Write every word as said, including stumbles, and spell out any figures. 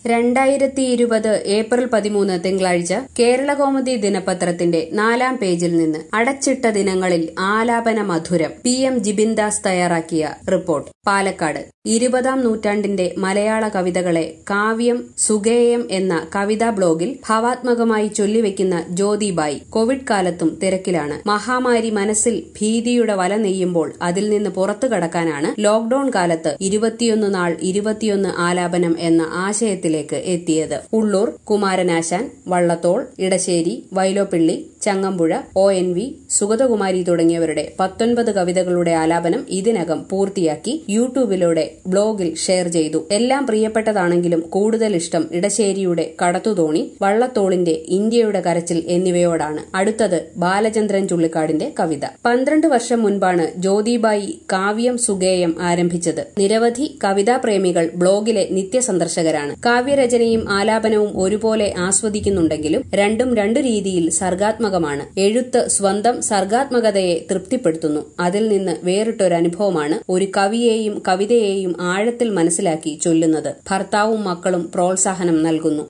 രണ്ടായിരത്തി ഇരുപത് ഏപ്രിൽ പതിമൂന്ന് തിങ്കളാഴ്ച കേരളകൗമുദി ദിനപത്രത്തിന്റെ നാലാം പേജിൽ നിന്ന് അടച്ചിട്ട ദിനങ്ങളിൽ ആലാപന മധുരം. പി എം ജിബിൻദാസ് തയ്യാറാക്കിയ റിപ്പോർട്ട്. പാലക്കാട്. ഇരുപതാം നൂറ്റാണ്ടിന്റെ മലയാള കവിതകളെ കാവ്യം സുഗേയം എന്ന കവിതാ ബ്ലോഗിൽ ഭാവാത്മകമായി ചൊല്ലിവെക്കുന്ന ജ്യോതിബായി കോവിഡ് കാലത്തും തിരക്കിലാണ്. മഹാമാരി മനസ്സിൽ ഭീതിയുടെ വല നെയ്യുമ്പോൾ അതിൽ നിന്ന് പുറത്തു കടക്കാനാണ് ലോക്ഡൌൺ കാലത്ത് ഇരുപത്തിയൊന്ന് നാൾ ഇരുപത്തിയൊന്ന് ആലാപനം എന്ന ആശയത്തിലേക്ക് എത്തിയത്. ഉള്ളൂർ, കുമാരനാശാൻ, വള്ളത്തോൾ, ഇടശ്ശേരി, വൈലോപ്പിള്ളി, ചങ്ങമ്പുഴ, ഒ എൻ വി, സുഗതകുമാരി തുടങ്ങിയവരുടെ പത്തൊൻപത് കവിതകളുടെ ആലാപനം ഇതിനകം പൂർത്തിയാക്കി യൂട്യൂബിലൂടെ ബ്ലോഗിൽ ഷെയർ ചെയ്തു. എല്ലാം പ്രിയപ്പെട്ടതാണെങ്കിലും കൂടുതൽ ഇഷ്ടം ഇടശ്ശേരിയുടെ കടത്തുതോണി, വള്ളത്തോളിന്റെ ഇന്ത്യയുടെ കരച്ചിൽ എന്നിവയോടാണ്. അടുത്തത് ബാലചന്ദ്രൻ ചുള്ളിക്കാടിന്റെ കവിത. പന്ത്രണ്ട് വർഷം മുൻപാണ് ജ്യോതിബായി കാവ്യം സുഗേയം ആരംഭിച്ചത്. നിരവധി കവിതാപ്രേമികൾ ബ്ലോഗിലെ നിത്യസന്ദർശകരാണ്. കാവ്യരചനയും ആലാപനവും ഒരുപോലെ ആസ്വദിക്കുന്നുണ്ടെങ്കിലും രണ്ടും രണ്ടു രീതിയിൽ സർഗാത്മകമാണ്. എഴുത്ത് സ്വന്തം സർഗാത്മകതയെ തൃപ്തിപ്പെടുത്തുന്നു. അതിൽ നിന്ന് വേറിട്ടൊരനുഭവമാണ് ഒരു കവിയെയും കവിതയെയും ആഴത്തിൽ മനസ്സിലാക്കി ചൊല്ലുന്നത്. ഭർത്താവും മക്കളും പ്രോത്സാഹനം നൽകുന്നു.